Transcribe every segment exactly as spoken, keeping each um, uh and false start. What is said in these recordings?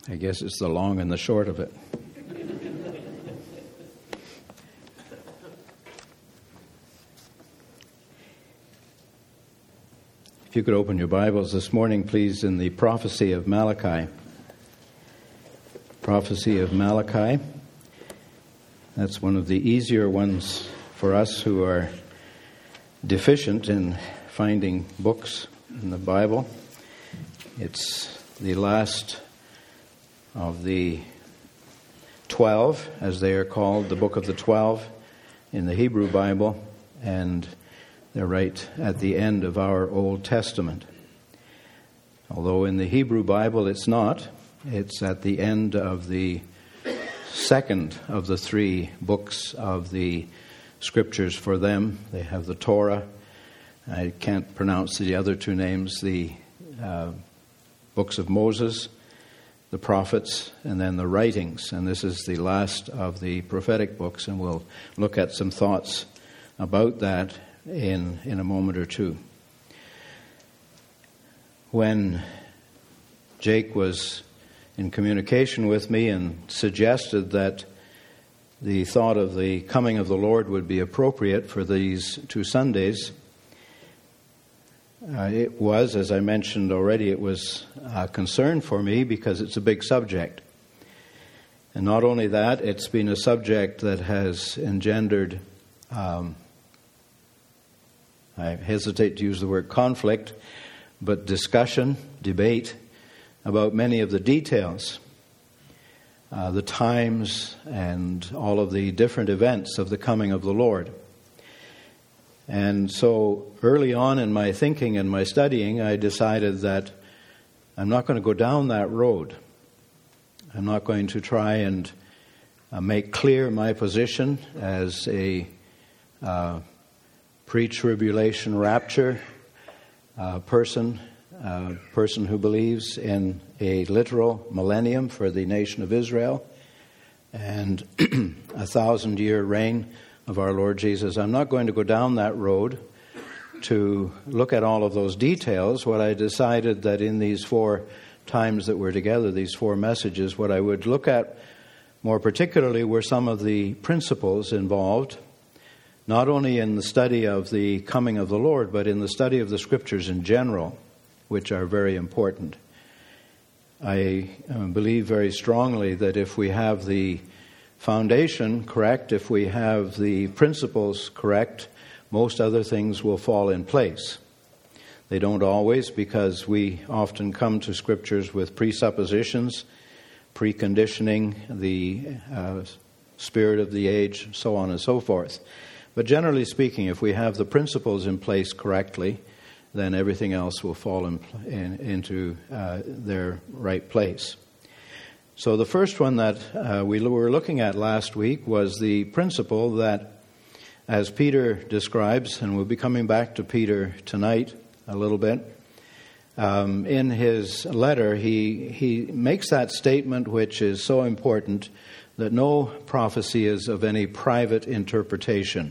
I guess it's the long and the short of it. If you could open your Bibles this morning, please, in the prophecy of Malachi. Prophecy of Malachi. That's one of the easier ones for us who are deficient in finding books in the Bible. It's the last of the twelve, as they are called, the book of the twelve in the Hebrew Bible, and they're right at the end of our Old Testament. Although in the Hebrew Bible it's not, it's at the end of the second of the three books of the Scriptures for them. They have the Torah. I can't pronounce the other two names, the uh, books of Moses, the prophets, and then the writings. And this is the last of the prophetic books, and we'll look at some thoughts about that in, in a moment or two. When Jake was in communication with me and suggested that the thought of the coming of the Lord would be appropriate for these two Sundays, Uh, it was, as I mentioned already, it was a concern for me because it's a big subject. And not only that, it's been a subject that has engendered, um, I hesitate to use the word conflict, but discussion, debate about many of the details, uh, the times, and all of the different events of the coming of the Lord. And so early on in my thinking and my studying, I decided that I'm not going to go down that road. I'm not going to try and uh, make clear my position as a uh, pre-tribulation rapture uh, person, uh, person who believes in a literal millennium for the nation of Israel and a thousand-year reign of our Lord Jesus. I'm not going to go down that road to look at all of those details. What I decided that in these four times that we're together, these four messages, what I would look at more particularly were some of the principles involved, not only in the study of the coming of the Lord, but in the study of the Scriptures in general, which are very important. I uh, believe very strongly that if we have the foundation correct, if we have the principles correct, most other things will fall in place. They don't always, because we often come to Scriptures with presuppositions, preconditioning, the uh, spirit of the age, so on and so forth. But generally speaking, if we have the principles in place correctly, then everything else will fall in, in, into uh, their right place. So the first one that uh, we were looking at last week was the principle that, as Peter describes, and we'll be coming back to Peter tonight a little bit, um, in his letter he he makes that statement which is so important, that no prophecy is of any private interpretation.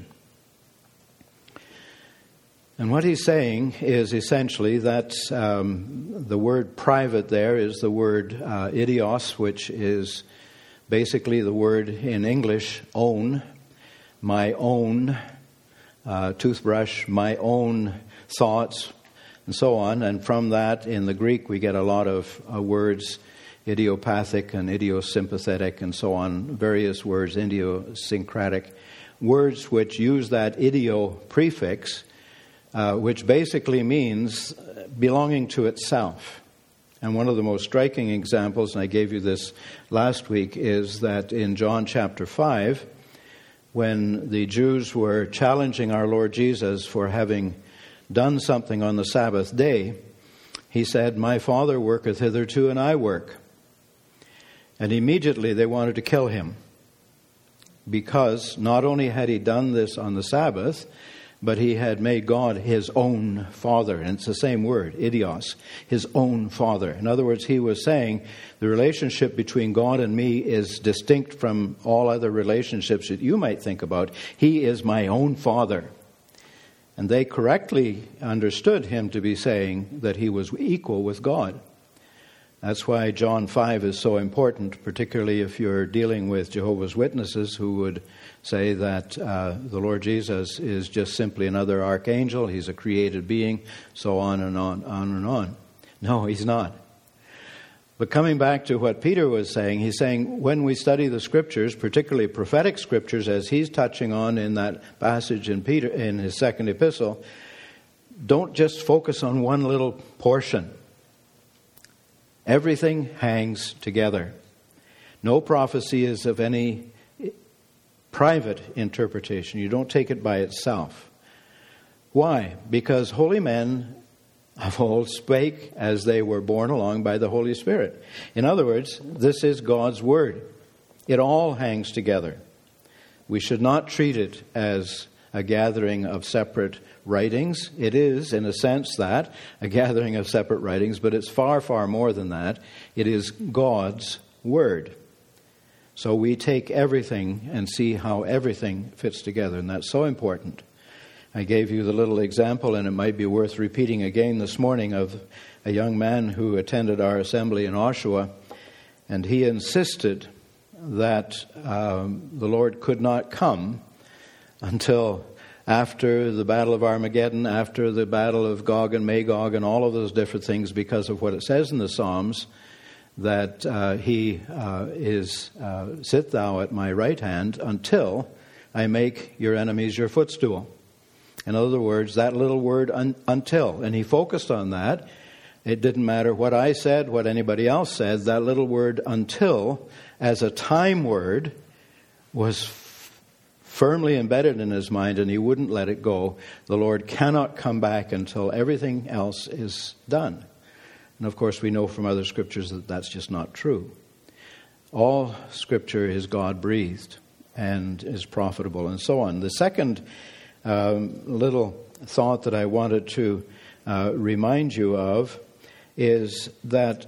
And what he's saying is essentially that um, the word private there is the word uh, idios, which is basically the word in English, own, my own uh, toothbrush, my own thoughts, and so on. And from that, in the Greek, we get a lot of uh, words, idiopathic and idiosympathetic and so on, various words, idiosyncratic, words which use that idio prefix, Uh, which basically means belonging to itself. And one of the most striking examples, and I gave you this last week, is that in John chapter five, when the Jews were challenging our Lord Jesus for having done something on the Sabbath day, he said, "My Father worketh hitherto, and I work." And immediately they wanted to kill him, because not only had he done this on the Sabbath, but he had made God his own Father. And it's the same word, idios, his own Father. In other words, he was saying the relationship between God and me is distinct from all other relationships that you might think about. He is my own Father. And they correctly understood him to be saying that he was equal with God. That's why John five is so important, particularly if you're dealing with Jehovah's Witnesses who would say that uh, the Lord Jesus is just simply another archangel, he's a created being, so on and on, on and on. No, he's not. But coming back to what Peter was saying, he's saying when we study the Scriptures, particularly prophetic Scriptures, as he's touching on in that passage in Peter in his second epistle, don't just focus on one little portion. Everything hangs together. No prophecy is of any private interpretation. You don't take it by itself. Why? Because holy men of old spake as they were borne along by the Holy Spirit. In other words, this is God's Word. It all hangs together. We should not treat it as a gathering of separate writings. It is, in a sense, that, a gathering of separate writings, but it's far, far more than that. It is God's Word. So we take everything and see how everything fits together, and that's so important. I gave you the little example, and it might be worth repeating again this morning, of a young man who attended our assembly in Oshawa, and he insisted that um, the Lord could not come until after the Battle of Armageddon, after the Battle of Gog and Magog, and all of those different things, because of what it says in the Psalms, that uh, he uh, is, uh, sit thou at my right hand until I make your enemies your footstool. In other words, that little word, un- until. And he focused on that. It didn't matter what I said, what anybody else said. That little word, until, as a time word, was f- firmly embedded in his mind, and he wouldn't let it go. The Lord cannot come back until everything else is done. And of course, we know from other scriptures that that's just not true. All scripture is God-breathed and is profitable, and so on. The second Um, little thought that I wanted to uh, remind you of is that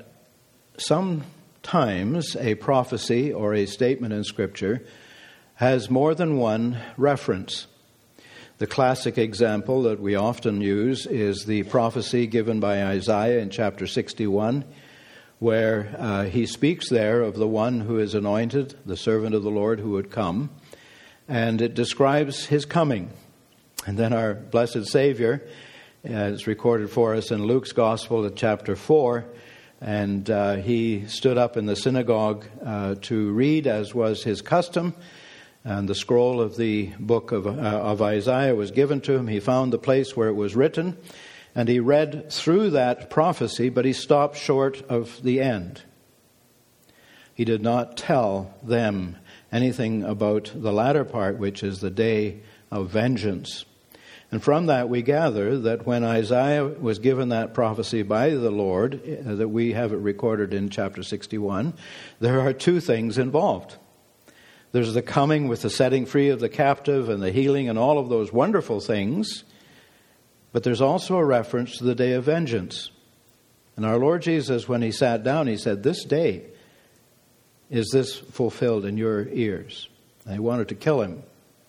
sometimes a prophecy or a statement in Scripture has more than one reference. The classic example that we often use is the prophecy given by Isaiah in chapter sixty-one, where uh, he speaks there of the one who is anointed, the servant of the Lord who would come, and it describes his coming. And then our blessed Savior uh, is recorded for us in Luke's Gospel at chapter four. And uh, he stood up in the synagogue uh, to read, as was his custom. And the scroll of the book of, uh, of Isaiah was given to him. He found the place where it was written. And he read through that prophecy, but he stopped short of the end. He did not tell them anything about the latter part, which is the day of vengeance. And from that we gather that when Isaiah was given that prophecy by the Lord, uh, that we have it recorded in chapter sixty-one, there are two things involved. There's the coming with the setting free of the captive and the healing and all of those wonderful things, but there's also a reference to the day of vengeance. And our Lord Jesus, when he sat down, he said, "This day is this fulfilled in your ears." And they wanted to kill him.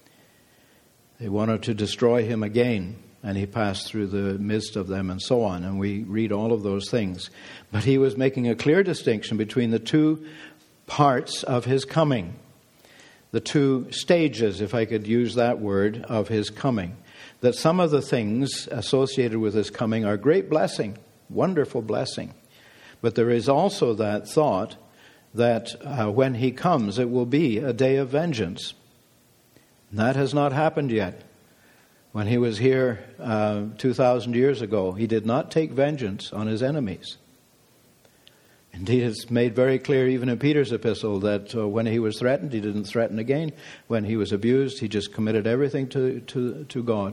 They wanted to destroy him again, and he passed through the midst of them and so on, and we read all of those things. But he was making a clear distinction between the two parts of his coming, the two stages, if I could use that word, of his coming. That some of the things associated with his coming are great blessing, wonderful blessing. But there is also that thought that uh, when he comes, it will be a day of vengeance. That has not happened yet. When he was here uh, two thousand years ago, he did not take vengeance on his enemies. Indeed, it's made very clear even in Peter's epistle that uh, when he was threatened, he didn't threaten again. When he was abused, he just committed everything to, to, to God,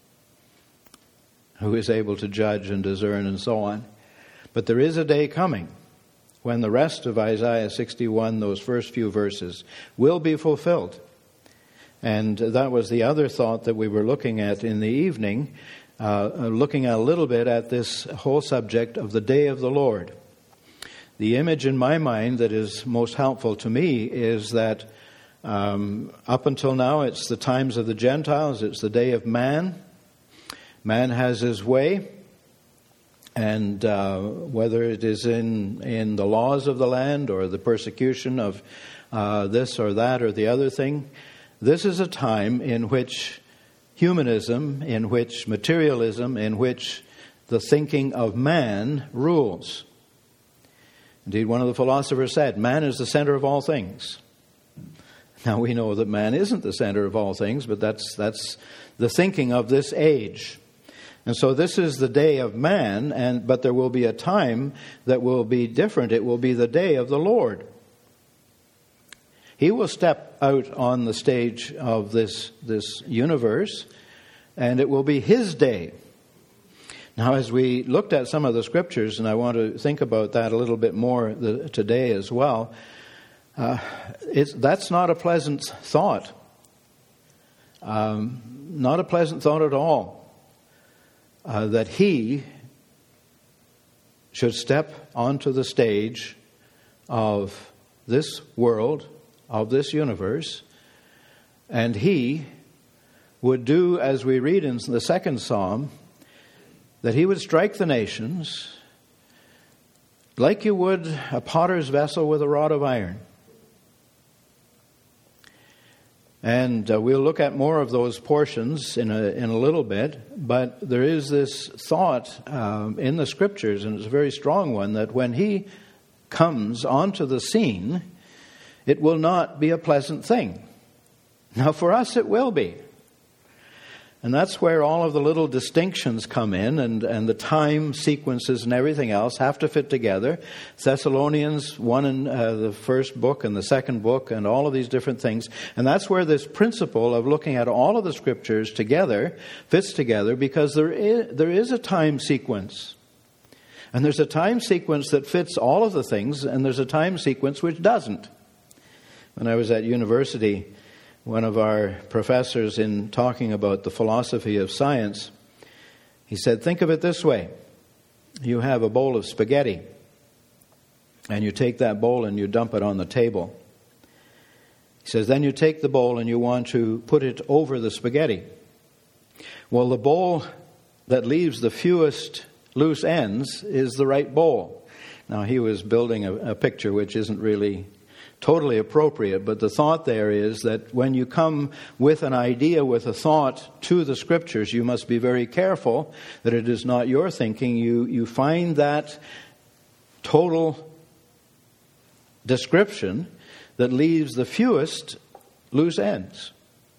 who is able to judge and discern and so on. But there is a day coming when the rest of Isaiah sixty-one, those first few verses, will be fulfilled. And that was the other thought that we were looking at in the evening, uh, looking a little bit at this whole subject of the day of the Lord. The image in my mind that is most helpful to me is that um, up until now it's the times of the Gentiles, it's the day of man. Man has his way, And uh, whether it is in, in the laws of the land or the persecution of uh, this or that or the other thing, this is a time in which humanism, in which materialism, in which the thinking of man rules. Indeed, one of the philosophers said, man is the center of all things. Now, we know that man isn't the center of all things, but that's that's the thinking of this age. And so this is the day of man, and but there will be a time that will be different. It will be the day of the Lord. He will step out on the stage of this, this universe, and it will be His day. Now, as we looked at some of the scriptures, and I want to think about that a little bit more the, today as well, uh, it's, that's not a pleasant thought. Um, not a pleasant thought at all. Uh, that He should step onto the stage of this world, of this universe, and He would do, as we read in the second Psalm, that He would strike the nations like you would a potter's vessel with a rod of iron. And uh, we'll look at more of those portions in a in a little bit, but there is this thought um, in the Scriptures, and it's a very strong one, that when He comes onto the scene, it will not be a pleasant thing. Now, for us, it will be. And that's where all of the little distinctions come in, and, and the time sequences and everything else have to fit together. Thessalonians one and uh, the first book and the second book and all of these different things. And that's where this principle of looking at all of the scriptures together fits together, because there is, there is a time sequence. And there's a time sequence that fits all of the things, and there's a time sequence which doesn't. When I was at university, one of our professors, in talking about the philosophy of science, he said, think of it this way. You have a bowl of spaghetti, and you take that bowl and you dump it on the table. He says, then you take the bowl and you want to put it over the spaghetti. Well, the bowl that leaves the fewest loose ends is the right bowl. Now, he was building a, a picture which isn't really totally appropriate, but the thought there is that when you come with an idea, with a thought to the Scriptures, you must be very careful that it is not your thinking. You, you find that total description that leaves the fewest loose ends.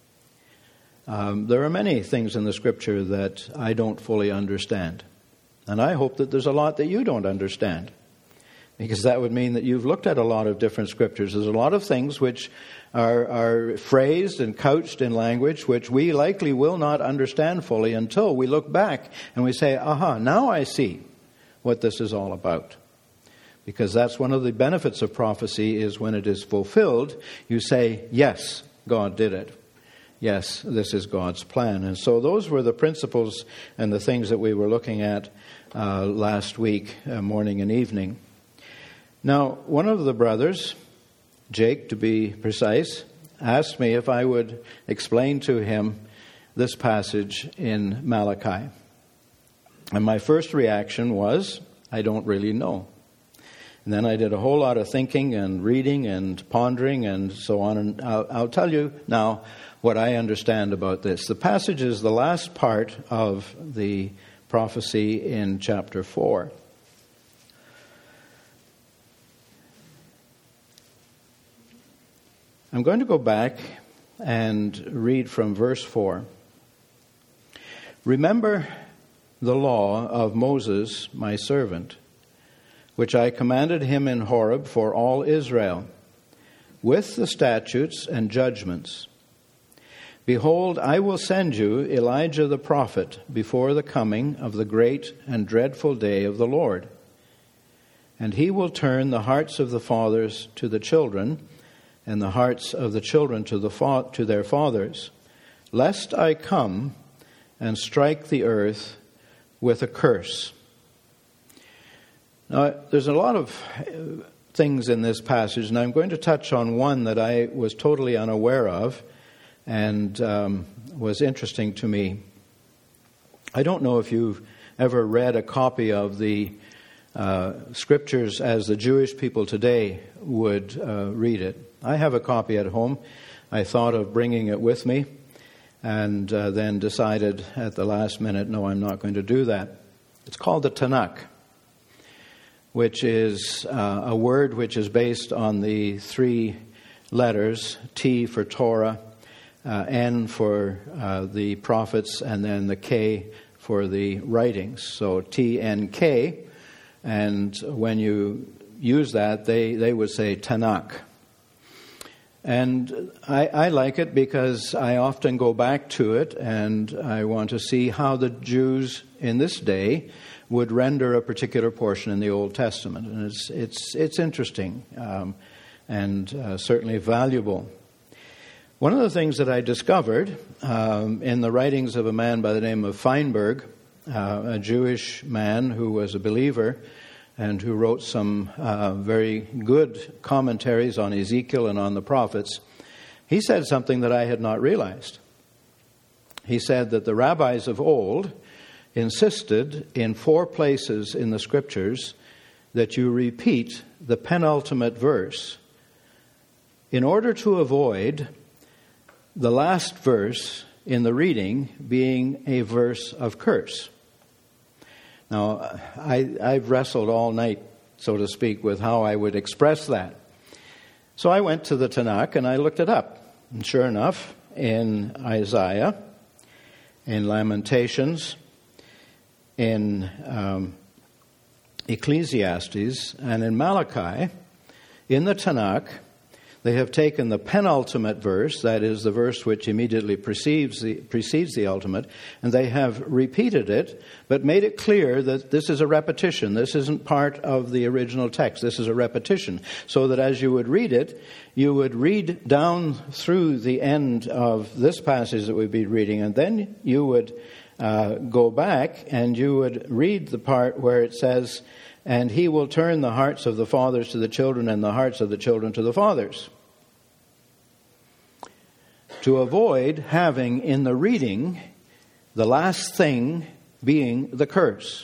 Um, there are many things in the Scripture that I don't fully understand. And I hope that there's a lot that you don't understand, because that would mean that you've looked at a lot of different scriptures. There's a lot of things which are, are phrased and couched in language which we likely will not understand fully until we look back and we say, aha, now I see what this is all about. Because that's one of the benefits of prophecy, is when it is fulfilled, you say, yes, God did it. Yes, this is God's plan. And so those were the principles and the things that we were looking at uh, last week, uh, morning and evening. Now, one of the brothers, Jake to be precise, asked me if I would explain to him this passage in Malachi. And my first reaction was, I don't really know. And then I did a whole lot of thinking and reading and pondering and so on. And I'll, I'll tell you now what I understand about this. The passage is the last part of the prophecy in chapter four. I'm going to go back and read from verse four. Remember the law of Moses, my servant, which I commanded him in Horeb for all Israel, with the statutes and judgments. Behold, I will send you Elijah the prophet before the coming of the great and dreadful day of the Lord. And he will turn the hearts of the fathers to the children, and the hearts of the children to the fa- to their fathers, lest I come and strike the earth with a curse. Now, there's a lot of things in this passage, and I'm going to touch on one that I was totally unaware of and um, was interesting to me. I don't know if you've ever read a copy of the uh, Scriptures as the Jewish people today would uh, read it. I have a copy at home. I thought of bringing it with me, and uh, then decided at the last minute, no, I'm not going to do that. It's called the Tanakh, which is uh, a word which is based on the three letters, T for Torah, uh, N for uh, the prophets, and then the K for the writings. So T N K, and when you use that, they, they would say Tanakh. And I, I like it because I often go back to it, and I want to see how the Jews in this day would render a particular portion in the Old Testament. And it's it's it's interesting um, and uh, certainly valuable. One of the things that I discovered um, in the writings of a man by the name of Feinberg, uh, a Jewish man who was a believer and who wrote some uh, very good commentaries on Ezekiel and on the prophets, he said something that I had not realized. He said that the rabbis of old insisted in four places in the Scriptures that you repeat the penultimate verse in order to avoid the last verse in the reading being a verse of curse. Now, I, I've wrestled all night, so to speak, with how I would express that. So I went to the Tanakh and I looked it up. And sure enough, in Isaiah, in Lamentations, in um, Ecclesiastes, and in Malachi, in the Tanakh, they have taken the penultimate verse, that is the verse which immediately precedes the, precedes the ultimate, and they have repeated it, but made it clear that this is a repetition. This isn't part of the original text. This is a repetition. So that as you would read it, you would read down through the end of this passage that we'd be reading, and then you would uh, go back and you would read the part where it says, and he will turn the hearts of the fathers to the children and the hearts of the children to the fathers. To avoid having in the reading the last thing being the curse.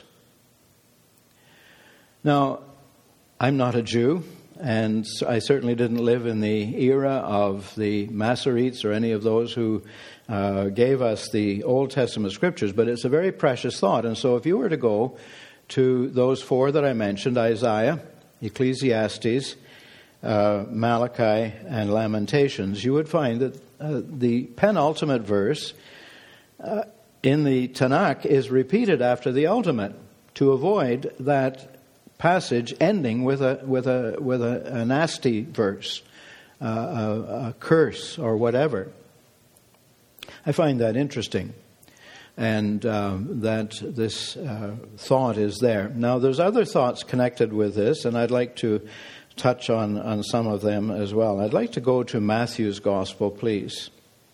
Now, I'm not a Jew, and I certainly didn't live in the era of the Masoretes or any of those who uh, gave us the Old Testament Scriptures, but it's a very precious thought. And so if you were to go to those four that I mentioned, Isaiah, Ecclesiastes, uh, Malachi, and Lamentations, you would find that uh, the penultimate verse uh, in the Tanakh is repeated after the ultimate to avoid that passage ending with a with a with a, a nasty verse, uh, a, a curse or whatever. I find that interesting. And um, that this uh, thought is there. Now, there's other thoughts connected with this, and I'd like to touch on, on some of them as well. I'd like to go to Matthew's Gospel, please.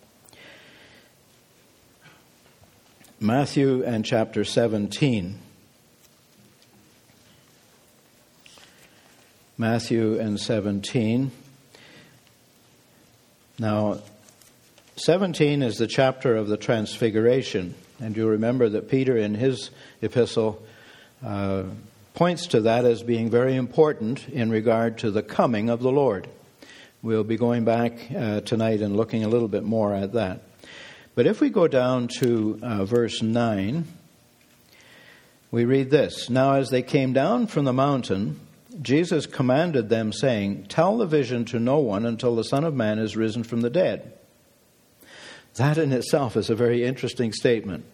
Matthew and chapter seventeen. Matthew and seventeen. Now, seventeen is the chapter of the Transfiguration. And you remember that Peter in his epistle uh, points to that as being very important in regard to the coming of the Lord. We'll be going back uh, tonight and looking a little bit more at that. But if we go down to uh, verse nine, we read this. Now as they came down from the mountain, Jesus commanded them, saying, tell the vision to no one until the Son of Man is risen from the dead. That in itself is a very interesting statement.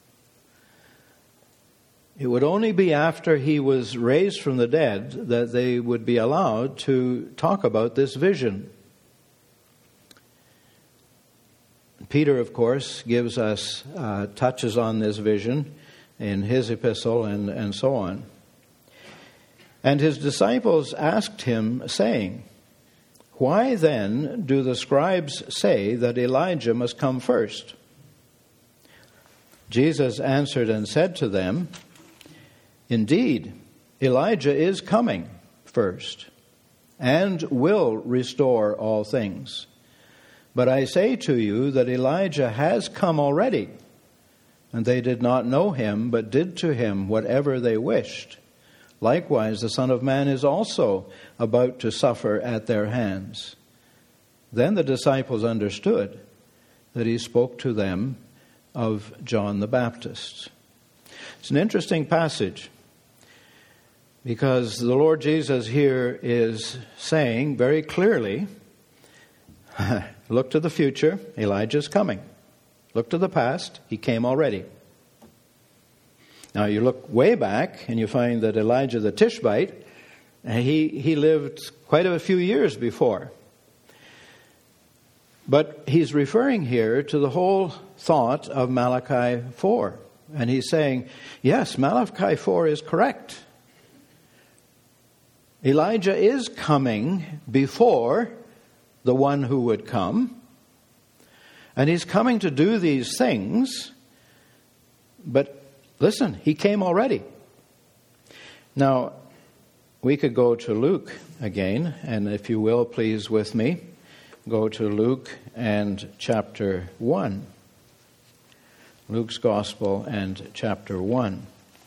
It would only be after he was raised from the dead that they would be allowed to talk about this vision. Peter, of course, gives us uh, touches on this vision in his epistle and, and so on. And his disciples asked him, saying, why then do the scribes say that Elijah must come first? Jesus answered and said to them, indeed, Elijah is coming first, and will restore all things. But I say to you that Elijah has come already, and they did not know him, but did to him whatever they wished. Likewise, the Son of Man is also about to suffer at their hands." Then the disciples understood that he spoke to them of John the Baptist. It's an interesting passage, because the Lord Jesus here is saying very clearly, look to the future, Elijah's coming. Look to the past, he came already. Now you look way back and you find that Elijah the Tishbite, he, he lived quite a few years before. But he's referring here to the whole thought of Malachi four. And he's saying, yes, Malachi four is correct. Elijah is coming before the one who would come. And he's coming to do these things. But listen, he came already. Now, we could go to Luke again. And if you will, please, with me, go to Luke and chapter one. Luke's Gospel and chapter one.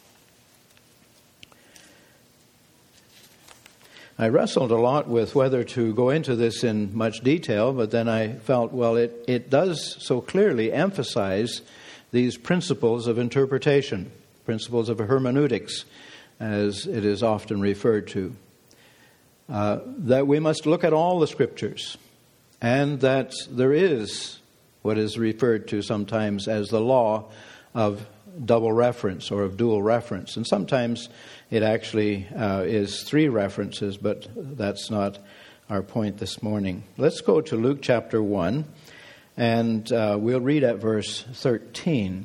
I wrestled a lot with whether to go into this in much detail, but then I felt, well, it, it does so clearly emphasize these principles of interpretation, principles of hermeneutics, as it is often referred to, uh, that we must look at all the Scriptures, and that there is what is referred to sometimes as the law of double reference or of dual reference. And sometimes it actually uh, is three references, but that's not our point this morning. Let's go to Luke chapter one, and uh, we'll read at verse thirteen.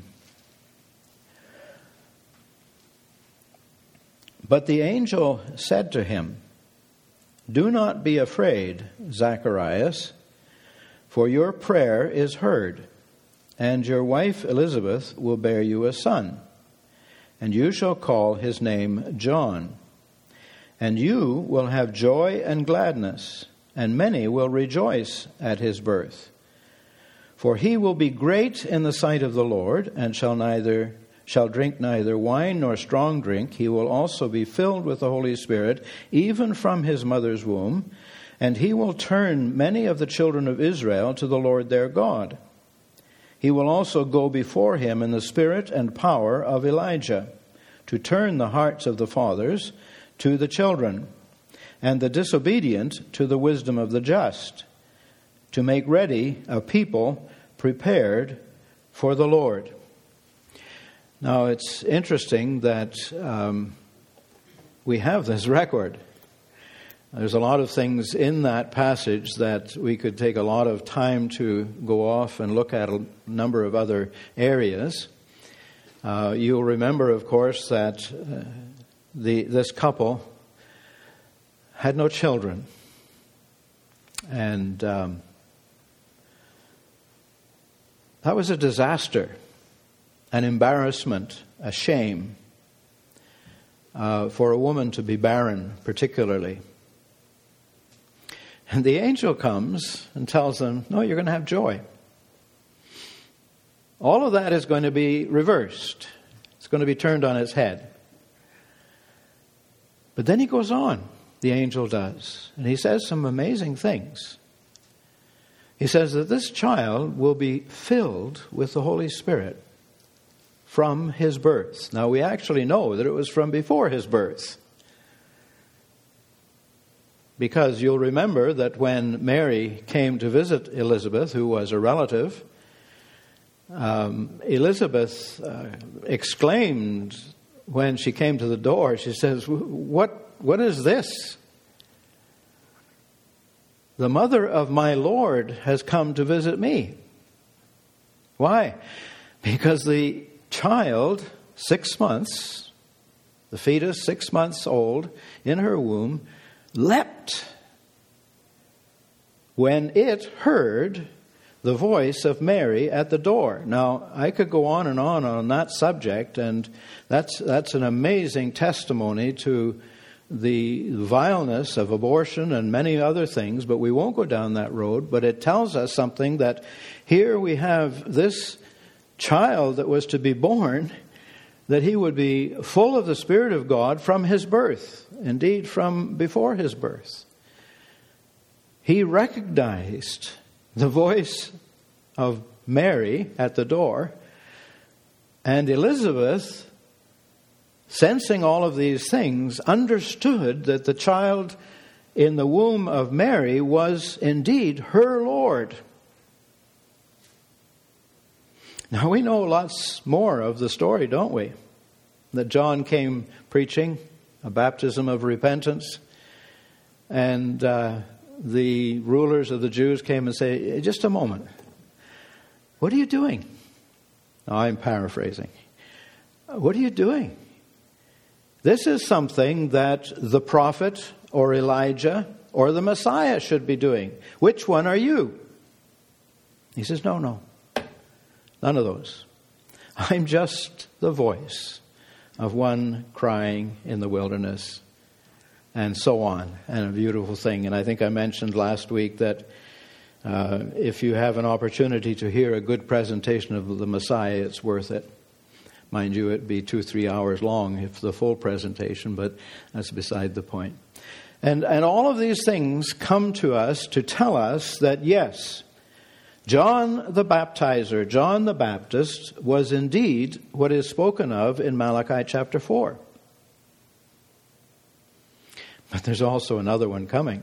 "But the angel said to him, 'Do not be afraid, Zacharias, for your prayer is heard, and your wife Elizabeth will bear you a son, and you shall call his name John. And you will have joy and gladness, and many will rejoice at his birth. For he will be great in the sight of the Lord, and shall neither shall drink neither wine nor strong drink. He will also be filled with the Holy Spirit, even from his mother's womb. And he will turn many of the children of Israel to the Lord their God. He will also go before him in the spirit and power of Elijah, to turn the hearts of the fathers to the children, and the disobedient to the wisdom of the just, to make ready a people prepared for the Lord.'" Now, it's interesting that um, we have this record. There's a lot of things in that passage that we could take a lot of time to go off and look at a number of other areas. Uh, you'll remember, of course, that uh, the this couple had no children. And um, that was a disaster, an embarrassment, a shame uh, for a woman to be barren, particularly. And the angel comes and tells them, no, you're going to have joy. All of that is going to be reversed. It's going to be turned on its head. But then he goes on, the angel does, and he says some amazing things. He says that this child will be filled with the Holy Spirit from his birth. Now, we actually know that it was from before his birth. Because you'll remember that when Mary came to visit Elizabeth, who was a relative, um, Elizabeth uh, exclaimed when she came to the door, she says, what, what is this? The mother of my Lord has come to visit me. Why? Because the child, six months, the fetus, six months old, in her womb, leapt when it heard the voice of Mary at the door. Now, I could go on and on on that subject, and that's that's an amazing testimony to the vileness of abortion and many other things, but we won't go down that road. But it tells us something, that here we have this child that was to be born, that he would be full of the Spirit of God from his birth, indeed from before his birth. He recognized the voice of Mary at the door, and Elizabeth, sensing all of these things, understood that the child in the womb of Mary was indeed her Lord. Now we know lots more of the story, don't we? That John came preaching a baptism of repentance, and uh, the rulers of the Jews came and say, just a moment, what are you doing? Now, I'm paraphrasing. What are you doing? This is something that the prophet or Elijah or the Messiah should be doing. Which one are you? He says, no, no. None of those. I'm just the voice of one crying in the wilderness, and so on. And a beautiful thing. And I think I mentioned last week that uh, if you have an opportunity to hear a good presentation of the Messiah, it's worth it. Mind you, it'd be two, three hours long if the full presentation, but that's beside the point. And, and all of these things come to us to tell us that, yes, John the Baptizer, John the Baptist, was indeed what is spoken of in Malachi chapter four. But there's also another one coming.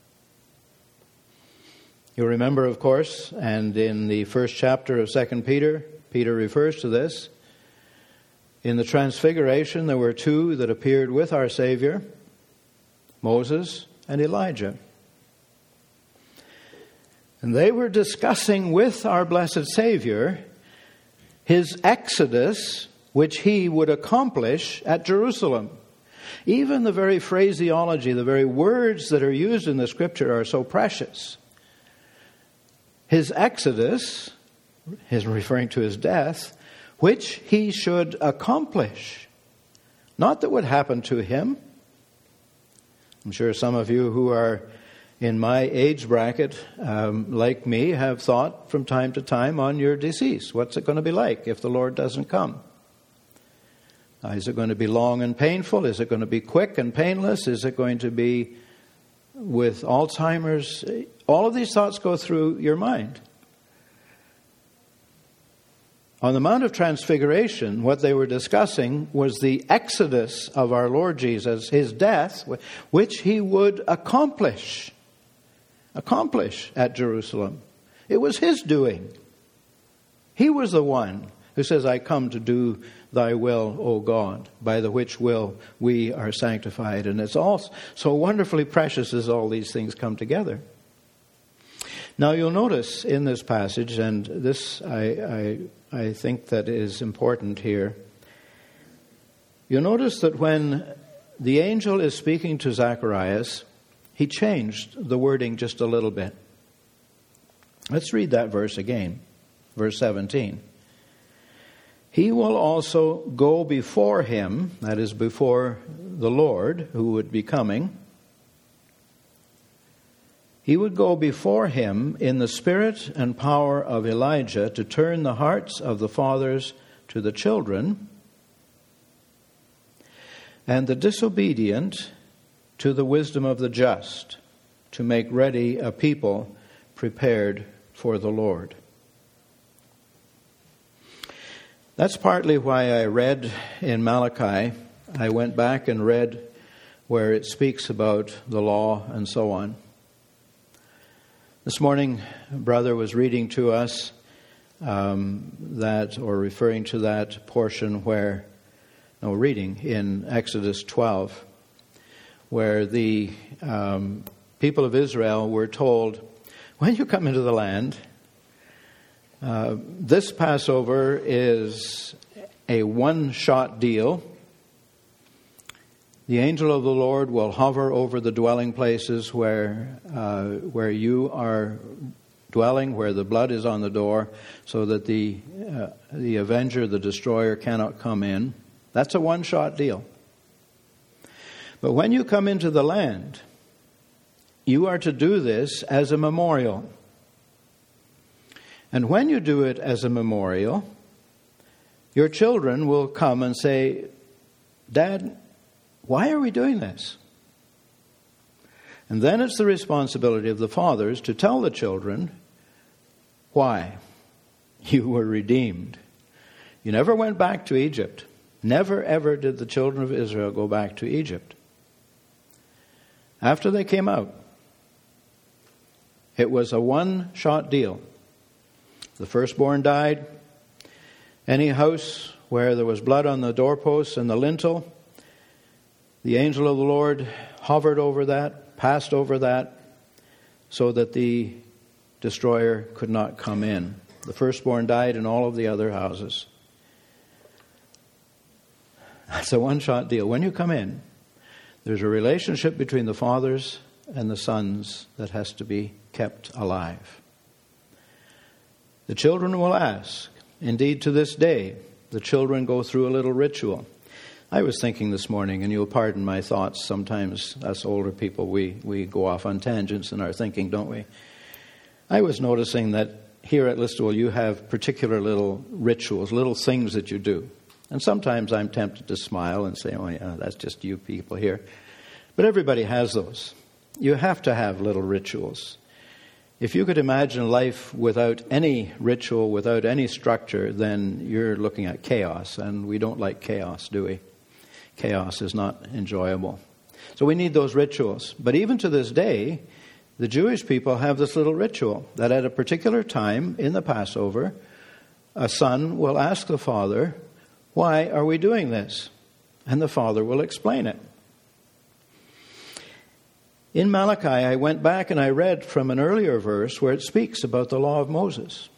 You remember, of course, and in the first chapter of Second Peter, Peter refers to this. In the Transfiguration, there were two that appeared with our Savior, Moses and Elijah. And they were discussing with our blessed Savior his exodus, which he would accomplish at Jerusalem. Even the very phraseology, the very words that are used in the Scripture are so precious. His exodus, is referring to his death, which he should accomplish. Not that would happen to him. I'm sure some of you who are in my age bracket, um, like me, have thought from time to time on your decease. What's it going to be like if the Lord doesn't come? Uh, is it going to be long and painful? Is it going to be quick and painless? Is it going to be with Alzheimer's? All of these thoughts go through your mind. On the Mount of Transfiguration, what they were discussing was the exodus of our Lord Jesus, his death, which he would accomplish. Accomplish at Jerusalem. It was his doing. He was the one who says, I come to do thy will, O God, by the which will we are sanctified. And it's all so wonderfully precious as all these things come together. Now you'll notice in this passage, and this I, I, I think that is important here, you'll notice that when the angel is speaking to Zacharias, he changed the wording just a little bit. Let's read that verse again, verse seventeen. He will also go before him, that is before the Lord who would be coming. He would go before him in the spirit and power of Elijah to turn the hearts of the fathers to the children and the disobedient to the wisdom of the just, to make ready a people prepared for the Lord. That's partly why I read in Malachi, I went back and read where it speaks about the law and so on. This morning, brother was reading to us um, that, or referring to that portion where, no, reading in Exodus twelve, where the um, people of Israel were told, when you come into the land, uh, this Passover is a one-shot deal. The angel of the Lord will hover over the dwelling places where uh, where you are dwelling, where the blood is on the door, so that the uh, the avenger, the destroyer, cannot come in. That's a one-shot deal. But when you come into the land, you are to do this as a memorial. And when you do it as a memorial, your children will come and say, Dad, why are we doing this? And then it's the responsibility of the fathers to tell the children why. You were redeemed. You never went back to Egypt. Never ever did the children of Israel go back to Egypt. After they came out, it was a one-shot deal. The firstborn died. Any house where there was blood on the doorposts and the lintel, the angel of the Lord hovered over that, passed over that, so that the destroyer could not come in. The firstborn died in all of the other houses. That's a one-shot deal. When you come in, there's a relationship between the fathers and the sons that has to be kept alive. The children will ask. Indeed, to this day, the children go through a little ritual. I was thinking this morning, and you'll pardon my thoughts, sometimes us older people, we, we go off on tangents in our thinking, don't we? I was noticing that here at Listowel you have particular little rituals, little things that you do. And sometimes I'm tempted to smile and say, oh yeah, that's just you people here. But everybody has those. You have to have little rituals. If you could imagine life without any ritual, without any structure, then you're looking at chaos. And we don't like chaos, do we? Chaos is not enjoyable. So we need those rituals. But even to this day, the Jewish people have this little ritual that at a particular time in the Passover, a son will ask the father, why are we doing this? And the father will explain it. In Malachi, I went back and I read from an earlier verse where it speaks about the law of Moses.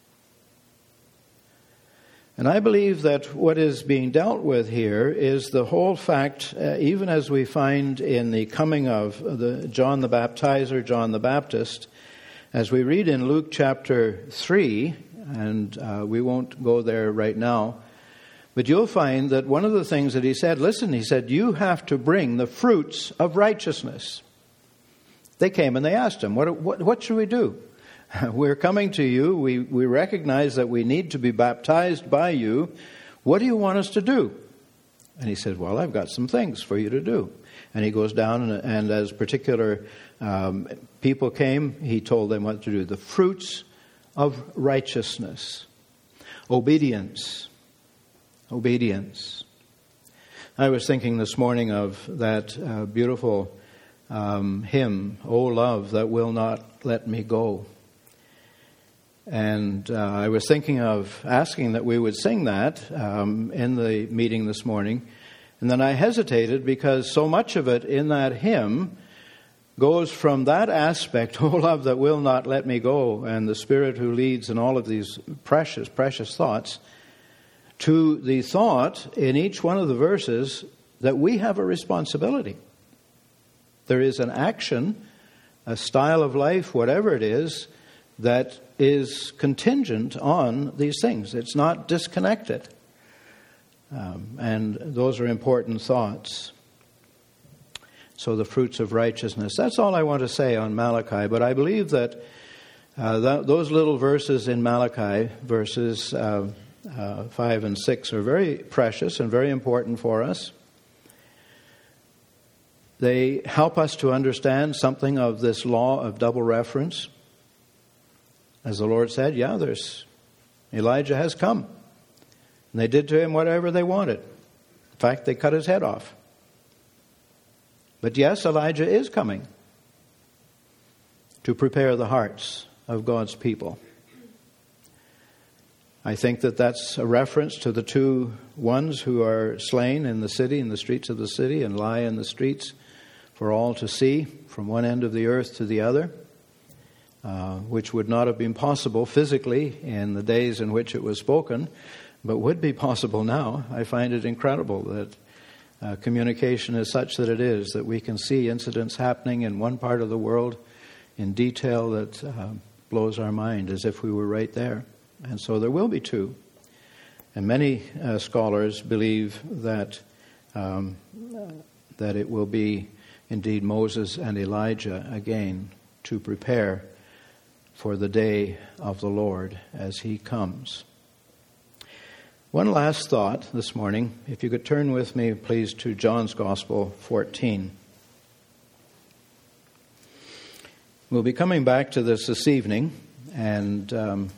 And I believe that what is being dealt with here is the whole fact, uh, even as we find in the coming of the John the Baptizer, John the Baptist, as we read in Luke chapter three, and uh, we won't go there right now, but you'll find that one of the things that he said, listen, he said, you have to bring the fruits of righteousness. They came and they asked him, what, what, what should we do? We're coming to you. We, we recognize that we need to be baptized by you. What do you want us to do? And he said, well, I've got some things for you to do. And he goes down and, and as particular um, people came, he told them what to do. The fruits of righteousness. Obedience. Obedience. I was thinking this morning of that uh, beautiful um, hymn, O Love That Will Not Let Me Go. And uh, I was thinking of asking that we would sing that um, in the meeting this morning. And then I hesitated because so much of it in that hymn goes from that aspect, O love that will not let me go, and the Spirit who leads and all of these precious, precious thoughts, to the thought in each one of the verses that we have a responsibility. There is an action, a style of life, whatever it is, that is contingent on these things. It's not disconnected. Um, and those are important thoughts. So the fruits of righteousness. That's all I want to say on Malachi. But I believe that uh, th- those little verses in Malachi, verses uh, uh, five and six, are very precious and very important for us. They help us to understand something of this law of double reference. As the Lord said, yeah, there's Elijah has come. And they did to him whatever they wanted. In fact, they cut his head off. But yes, Elijah is coming to prepare the hearts of God's people. I think that that's a reference to the two ones who are slain in the city, in the streets of the city, and lie in the streets for all to see from one end of the earth to the other. Uh, which would not have been possible physically in the days in which it was spoken, but would be possible now. I find it incredible that uh, communication is such that it is, that we can see incidents happening in one part of the world in detail that uh, blows our mind as if we were right there. And so there will be two. And many uh, scholars believe that um, that it will be indeed Moses and Elijah again to prepare for the day of the Lord as he comes. One last thought this morning. If you could turn with me, please, to John's Gospel fourteen. We'll be coming back to this this evening, and um,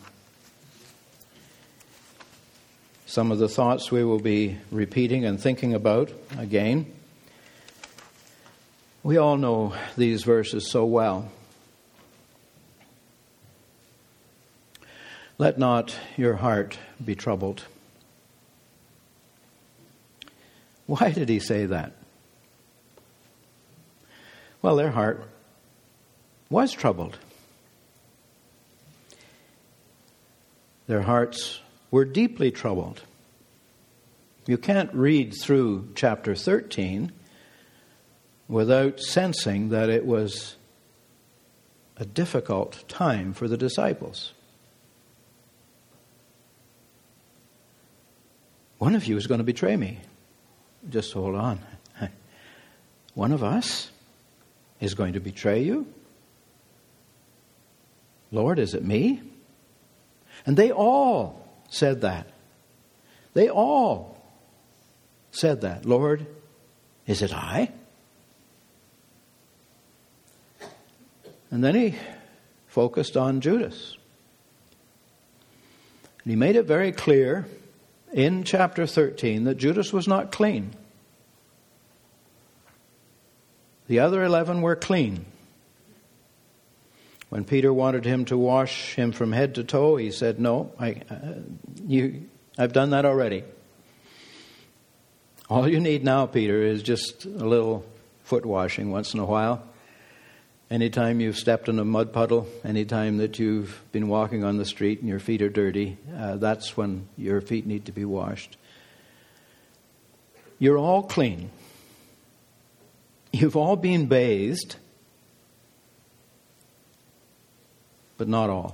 some of the thoughts we will be repeating and thinking about again. We all know these verses so well. Let not your heart be troubled. Why did he say that? Well, their heart was troubled. Their hearts were deeply troubled. You can't read through chapter thirteen without sensing that it was a difficult time for the disciples. One of you is going to betray me. Just hold on. One of us is going to betray you? Lord, is it me? And they all said that. They all said that. Lord, is it I? And then he focused on Judas. And he made it very clear in chapter thirteen that Judas was not clean. The other eleven were clean. When Peter wanted him to wash him from head to toe, he said, no, I, uh, you, I've done that already. All you need now, Peter, is just a little foot washing once in a while. Anytime you've stepped in a mud puddle, anytime that you've been walking on the street and your feet are dirty, uh, that's when your feet need to be washed. You're all clean. You've all been bathed, but not all.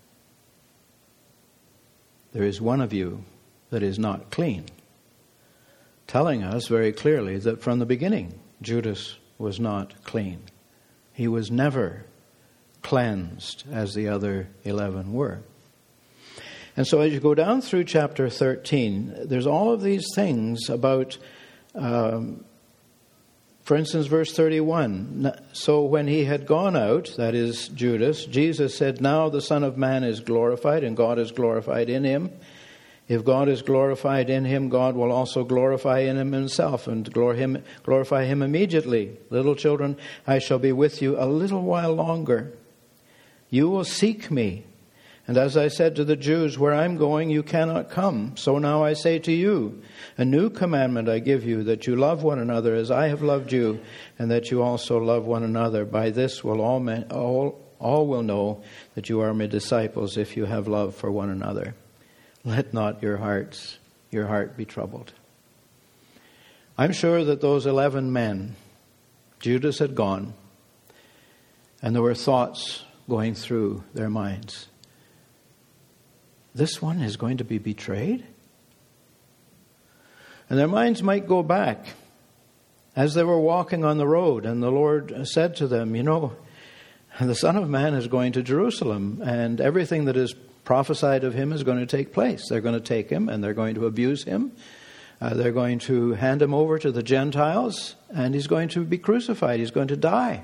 There is one of you that is not clean, telling us very clearly that from the beginning, Judas was not clean. He was never cleansed as the other eleven were. And so as you go down through chapter thirteen, there's all of these things about, um, for instance, verse thirty-one. So when he had gone out, that is Judas, Jesus said, now the Son of Man is glorified and God is glorified in him. If God is glorified in him, God will also glorify in him himself and glorify him immediately. Little children, I shall be with you a little while longer. You will seek me. And as I said to the Jews, where I'm going, you cannot come. So now I say to you, a new commandment I give you, that you love one another as I have loved you, and that you also love one another. By this will all men, all, all will know that you are my disciples, if you have love for one another. Let not your hearts, your heart be troubled. I'm sure that those eleven men, Judas had gone, and there were thoughts going through their minds. This one is going to be betrayed? And their minds might go back as they were walking on the road, and the Lord said to them, you know, the Son of Man is going to Jerusalem, and everything that is prophesied of him is going to take place. They're going to take him and they're going to abuse him. Uh, they're going to hand him over to the Gentiles, and he's going to be crucified. He's going to die.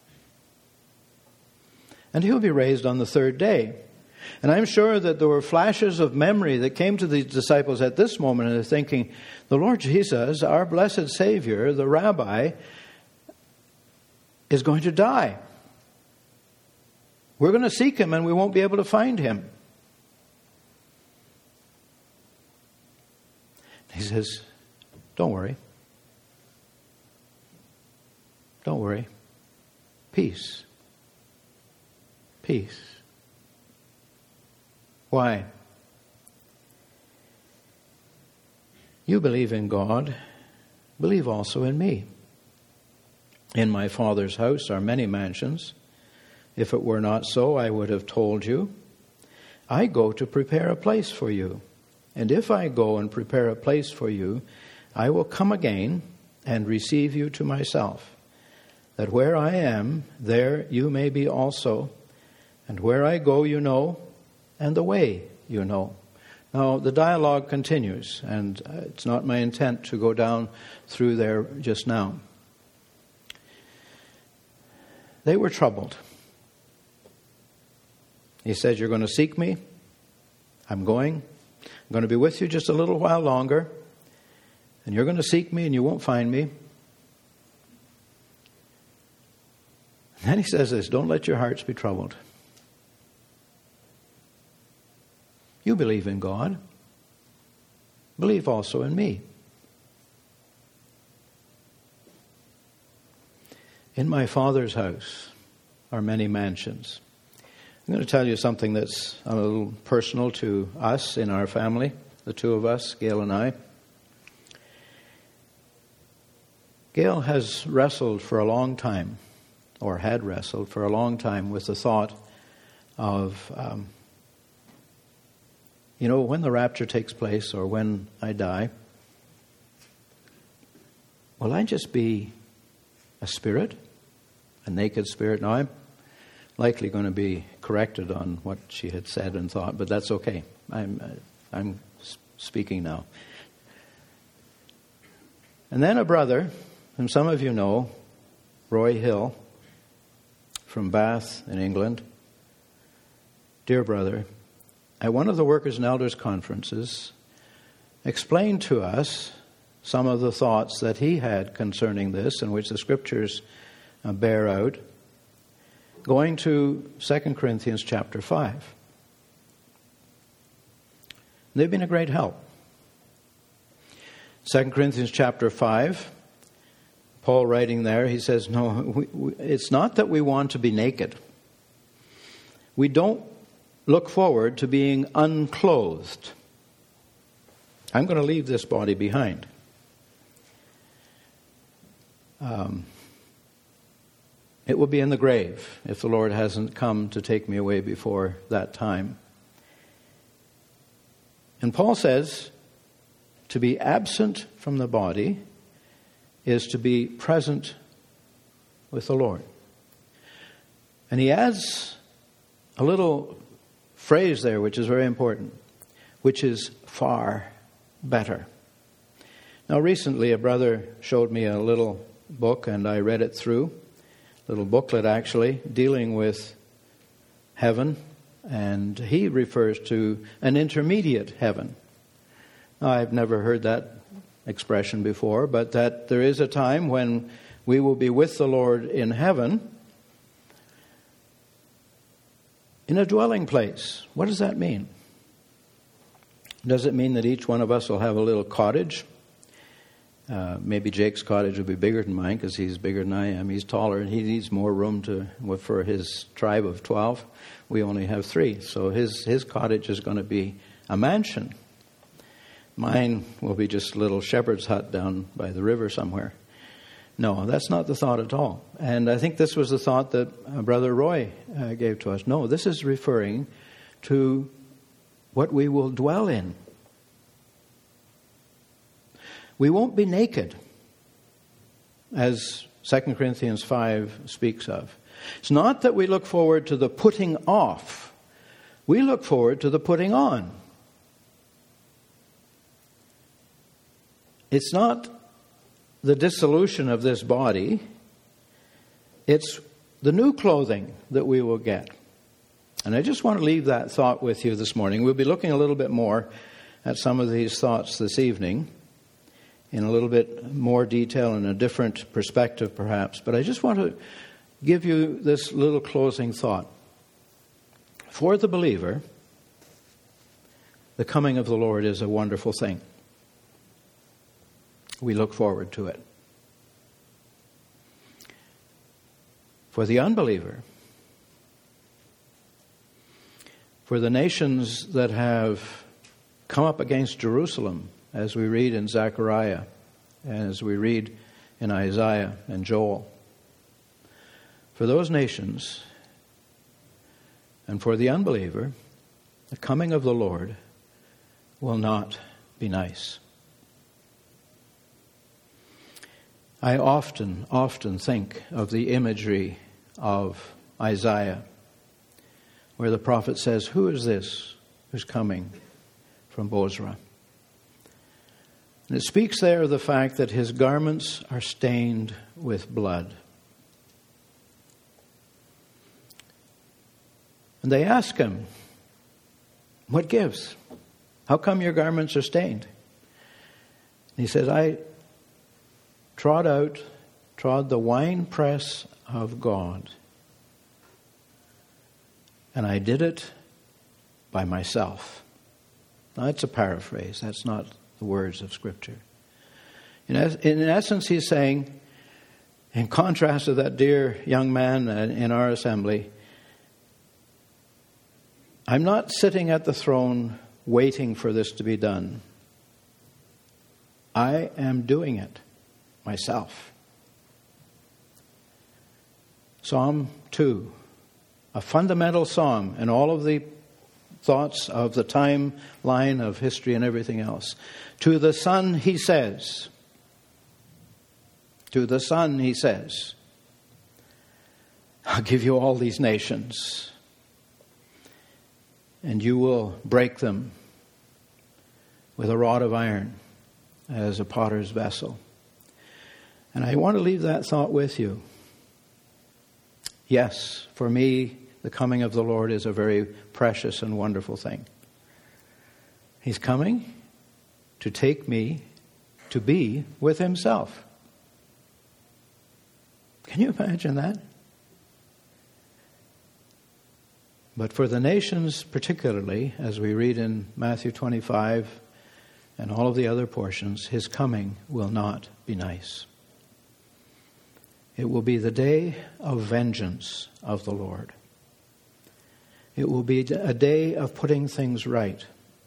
And he'll be raised on the third day. And I'm sure that there were flashes of memory that came to the disciples at this moment, and they're thinking, the Lord Jesus, our blessed Savior, the Rabbi, is going to die. We're going to seek him and we won't be able to find him. He says, don't worry. Don't worry. Peace. Peace. Why? You believe in God, believe also in me. In my Father's house are many mansions. If it were not so, I would have told you. I go to prepare a place for you. And if I go and prepare a place for you, I will come again and receive you to myself, that where I am, there you may be also. And where I go, you know, and the way you know. Now, the dialogue continues, and it's not my intent to go down through there just now. They were troubled. He said, you're going to seek me. I'm going. I'm going to be with you just a little while longer. And you're going to seek me and you won't find me. And then he says this, don't let your hearts be troubled. You believe in God. Believe also in me. In my Father's house are many mansions. I'm going to tell you something that's a little personal to us in our family, the two of us, Gail and I. Gail has wrestled for a long time, or had wrestled for a long time with the thought of, um, you know, when the rapture takes place or when I die, will I just be a spirit, a naked spirit? Now, I'm likely going to be corrected on what she had said and thought, but that's okay. I'm uh, I'm speaking now. And then a brother, whom some of you know, Roy Hill, from Bath in England, dear brother, at one of the Workers' and Elders conferences, explained to us some of the thoughts that he had concerning this, and which the Scriptures uh, bear out, going to Second Corinthians chapter five. They've been a great help. Second Corinthians chapter five, Paul writing there, he says, no, we, we, it's not that we want to be naked. We don't look forward to being unclothed. I'm going to leave this body behind. Um, it will be in the grave if the Lord hasn't come to take me away before that time. And Paul says, to be absent from the body is to be present with the Lord. And he adds a little phrase there which is very important, which is far better. Now recently a brother showed me a little book and I read it through, a little booklet actually, dealing with heaven, and he refers to an intermediate heaven. Now, I've never heard that expression before, but that there is a time when we will be with the Lord in heaven in a dwelling place. What does that mean? Does it mean that each one of us will have a little cottage? Uh, maybe Jake's cottage will be bigger than mine because he's bigger than I am. He's taller and he needs more room to for his tribe of twelve. We only have three, so his his cottage is going to be a mansion. Mine will be just a little shepherd's hut down by the river somewhere. No, that's not the thought at all. And I think this was the thought that uh, Brother Roy uh, gave to us. No, this is referring to what we will dwell in. We won't be naked, as Second Corinthians five speaks of. It's not that we look forward to the putting off. We look forward to the putting on. It's not the dissolution of this body. It's the new clothing that we will get. And I just want to leave that thought with you this morning. We'll be looking a little bit more at some of these thoughts this evening, in a little bit more detail and a different perspective perhaps. But I just want to give you this little closing thought. For the believer, the coming of the Lord is a wonderful thing. We look forward to it. For the unbeliever, for the nations that have come up against Jerusalem, as we read in Zechariah, and as we read in Isaiah and Joel, for those nations and for the unbeliever, the coming of the Lord will not be nice. I often, often think of the imagery of Isaiah, where the prophet says, who is this who's coming? For from Bozrah. And it speaks there of the fact that his garments are stained with blood. And they ask him, what gives? How come your garments are stained? And he says, I trod out, trod the winepress of God. And I did it by myself. Now, that's a paraphrase. That's not the words of Scripture. In, es- in essence, he's saying, in contrast to that dear young man in our assembly, I'm not sitting at the throne waiting for this to be done. I am doing it myself. Psalm two, a fundamental psalm in all of the thoughts of the timeline of history and everything else. To the Son, he says, to the Son, he says, I'll give you all these nations, and you will break them with a rod of iron as a potter's vessel. And I want to leave that thought with you. Yes, for me, the coming of the Lord is a very precious and wonderful thing. He's coming to take me to be with himself. Can you imagine that? But for the nations particularly, as we read in Matthew twenty-five and all of the other portions, his coming will not be nice. It will be the day of vengeance of the Lord. It will be a day of putting things right,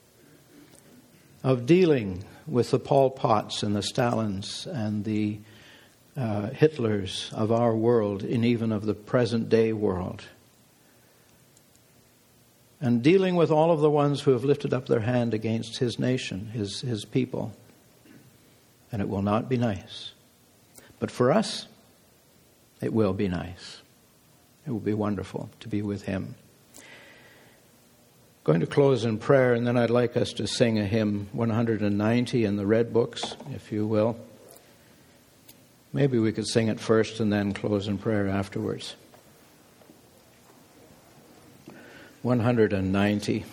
of dealing with the Pol Pots and the Stalins and the uh, Hitlers of our world and even of the present day world. And dealing with all of the ones who have lifted up their hand against his nation, his, his people. And it will not be nice. But for us, it will be nice. It will be wonderful to be with him. I'm going to close in prayer, and then I'd like us to sing a hymn one hundred ninety in the red books, if you will. Maybe we could sing it first and then close in prayer afterwards. one hundred ninety.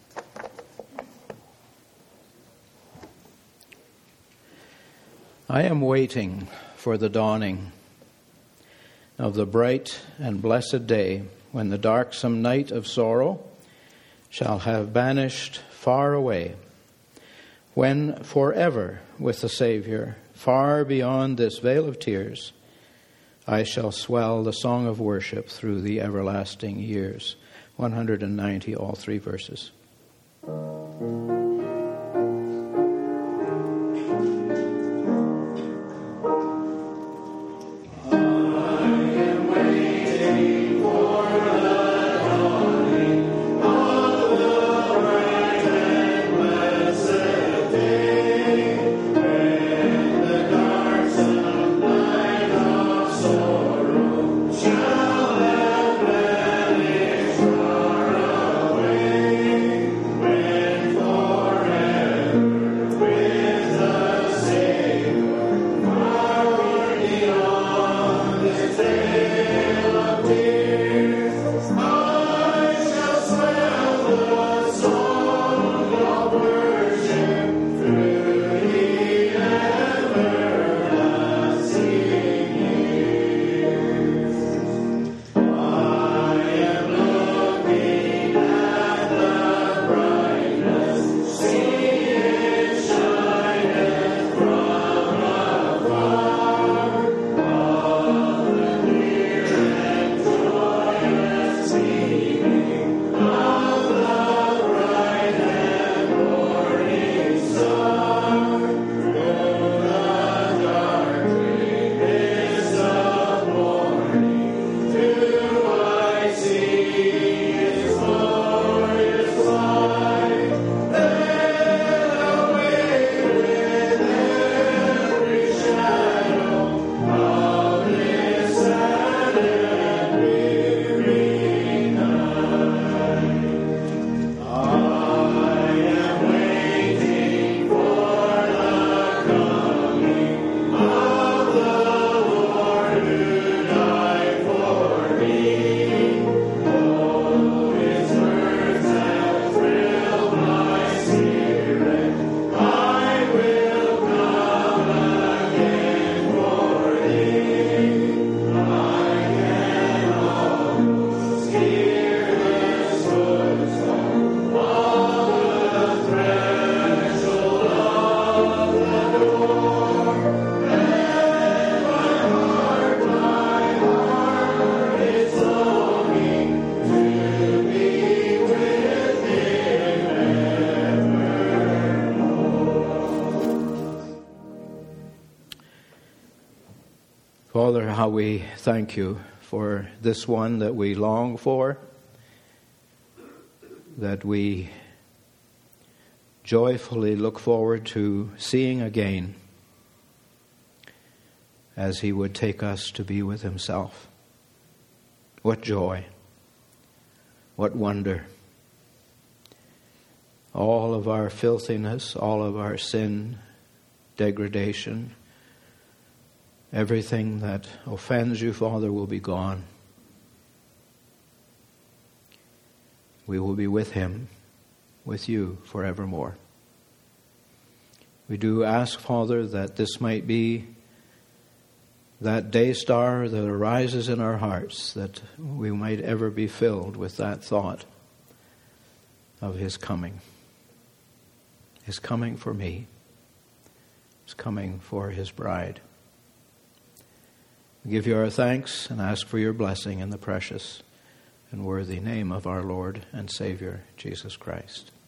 I am waiting for the dawning of the bright and blessed day when the darksome night of sorrow shall have banished far away, when forever with the Savior, far beyond this vale of tears, I shall swell the song of worship through the everlasting years. one hundred ninety, all three verses. For Father, how we thank you for this one that we long for, that we joyfully look forward to seeing again as he would take us to be with himself. What joy, what wonder. All of our filthiness, all of our sin, degradation, everything that offends you, Father, will be gone. We will be with him, with you forevermore. We do ask, Father, that this might be that day star that arises in our hearts, that we might ever be filled with that thought of his coming. His coming for me. His coming for his bride. We give you our thanks and ask for your blessing in the precious and worthy name of our Lord and Savior, Jesus Christ.